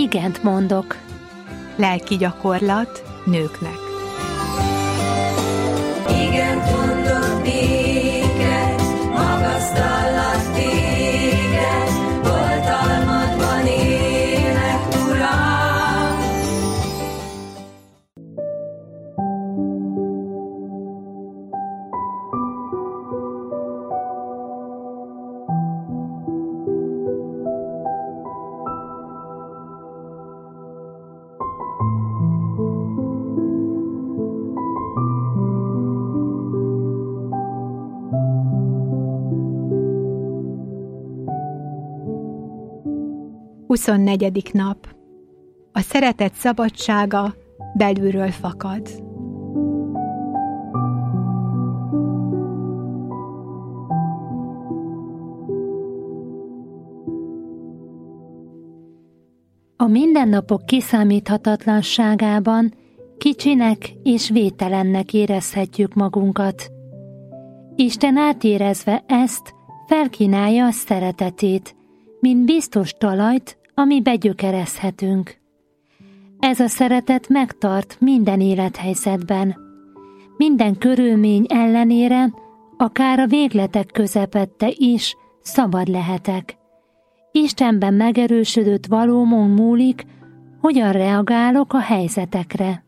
igent mondok. Lelki gyakorlat nőknek. Igent mondok néked, magasztallak téged, oltalmadban élek, Uram. Huszonnegyedik nap. A szeretet szabadsága belülről fakad. A mindennapok kiszámíthatatlanságában kicsinek és vételennek érezhetjük magunkat. Isten átérezve ezt felkínálja a szeretetét, mint biztos talajt, ami begyökerezhetünk. Ez a szeretet megtart minden élethelyzetben. Minden körülmény ellenére, akár a végletek közepette is szabad lehetek. Istenben megerősödött valómon múlik, hogyan reagálok a helyzetekre.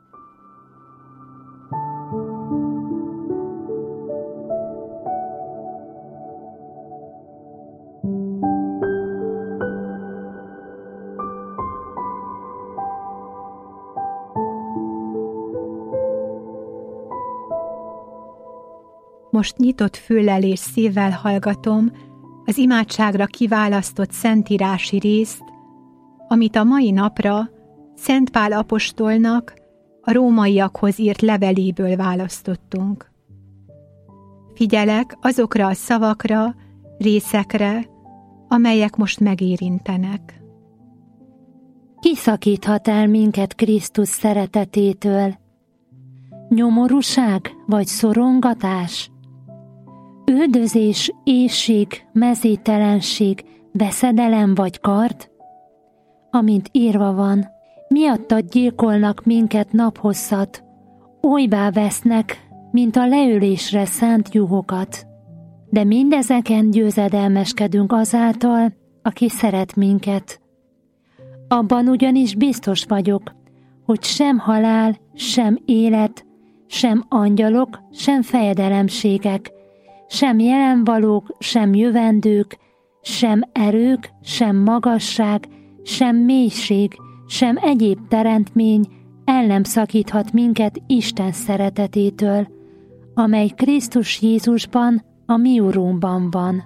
Most nyitott füllel és szívvel hallgatom az imádságra kiválasztott szentírási részt, amit a mai napra Szent Pál apostolnak a rómaiakhoz írt leveléből választottunk. Figyelek azokra a szavakra, részekre, amelyek most megérintenek. Ki szakíthat el minket Krisztus szeretetétől? Nyomorúság vagy szorongatás? Üldözés, éhség, mezítelenség, veszedelem vagy kard? Amint írva van, miattad gyilkolnak minket naphosszat, olybá vesznek, mint a leölésre szánt juhokat. De mindezeken győzedelmeskedünk azáltal, aki szeret minket. Abban ugyanis biztos vagyok, hogy sem halál, sem élet, sem angyalok, sem fejedelemségek, sem jelenvalók, sem jövendők, sem erők, sem magasság, sem mélység, sem egyéb teremtmény el nem szakíthat minket Isten szeretetétől, amely Krisztus Jézusban, a mi Urunkban van.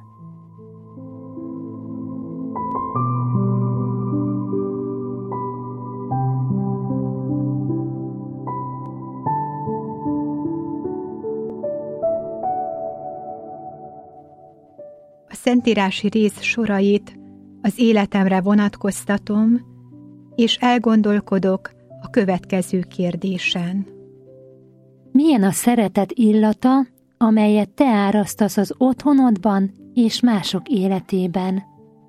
A szentírási rész sorait az életemre vonatkoztatom, és elgondolkodok a következő kérdésen. Milyen a szeretet illata, amelyet te árasztasz az otthonodban és mások életében?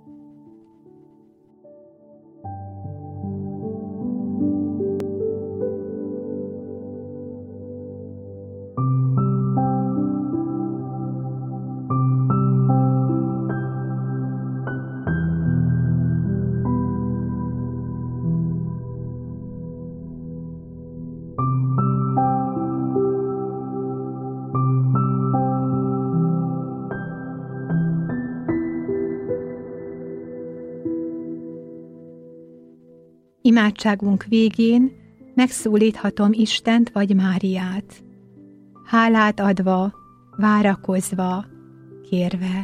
Imádságunk végén megszólíthatom Istent vagy Máriát, hálát adva, várakozva, kérve.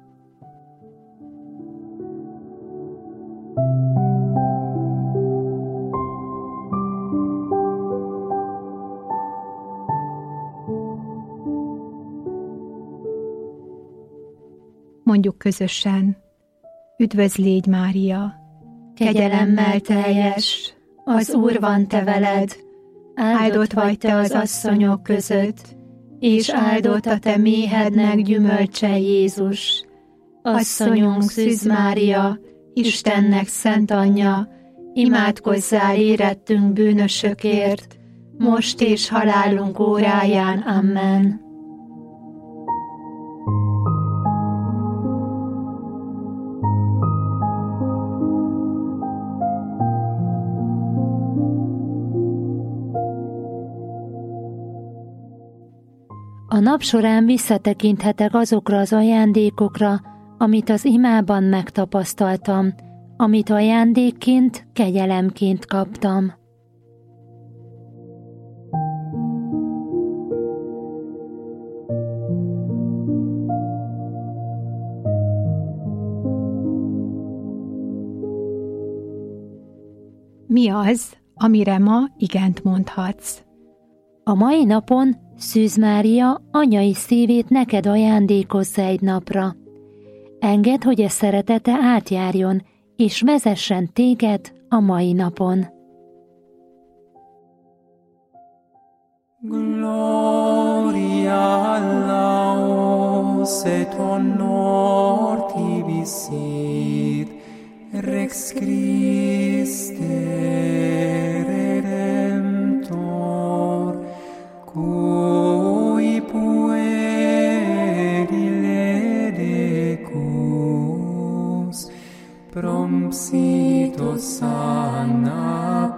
Mondjuk közösen: Üdvözl légy, Mária! Kegyelemmel teljes, az Úr van te veled, áldott vagy te az asszonyok között, és áldott a te méhednek gyümölcse Jézus. Asszonyunk Szűz Mária, Istennek szent anyja, imádkozzál érettünk bűnösökért, most és halálunk óráján. Amen. A nap során visszatekinthetek azokra az ajándékokra, amit az imában megtapasztaltam, amit ajándékként, kegyelemként kaptam. Mi az, amire ma igent mondhatsz? A mai napon Szűz Mária anyai szívét neked ajándékozza egy napra. Engedd, hogy ez szeretete átjárjon, és vezessen téged a mai napon. Gloria laus et honor tibi sit, Rex Christe Redemptor, cui puerile decus, prompsitos sana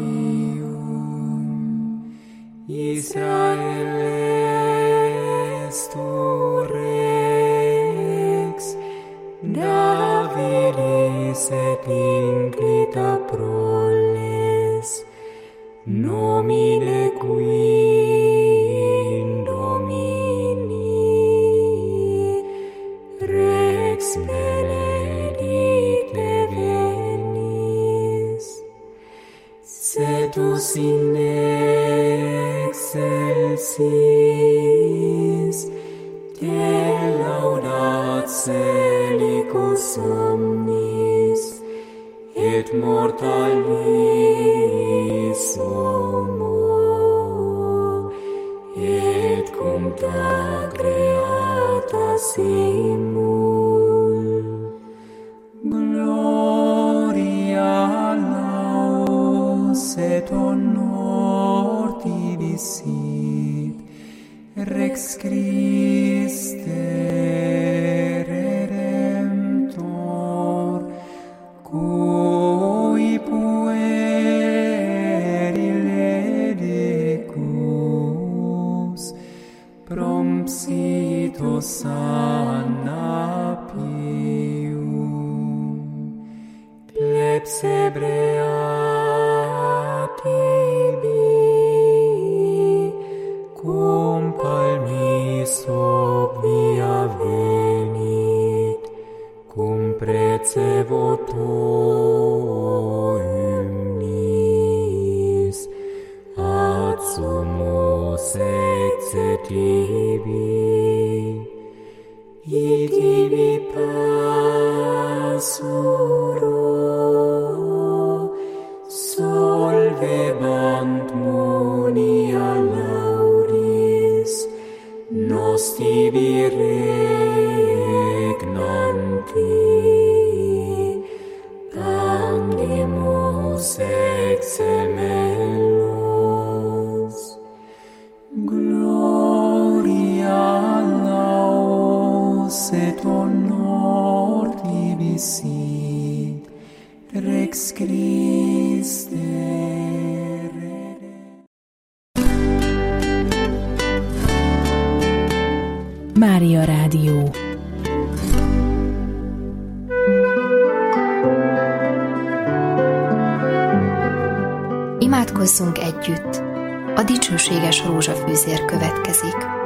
pium. Israel est tu rex, Davidis et inclita proles, nomine qui in Domini, Rex benedicte venis, cetus in excelsis, te laudat celicus omnis, et mortalis homo, et cum ta creata simul. Gloria laus et honor tibi sit, Rex Christe Redemptor, cui puerile decus, prompsitos sana pium. Plebs Hebrea tibi, cum palmis obvia venit, cum precevo ymnis, ad sumus exetibi, itibi pasuro, solvebant munia lauris, nos tibi regnanti, andimus exemelos. Gloria laus et honor tibi sit, Rex Christe Redemptor. Mária Rádió. Imádkozzunk együtt! A dicsőséges rózsafűzér következik.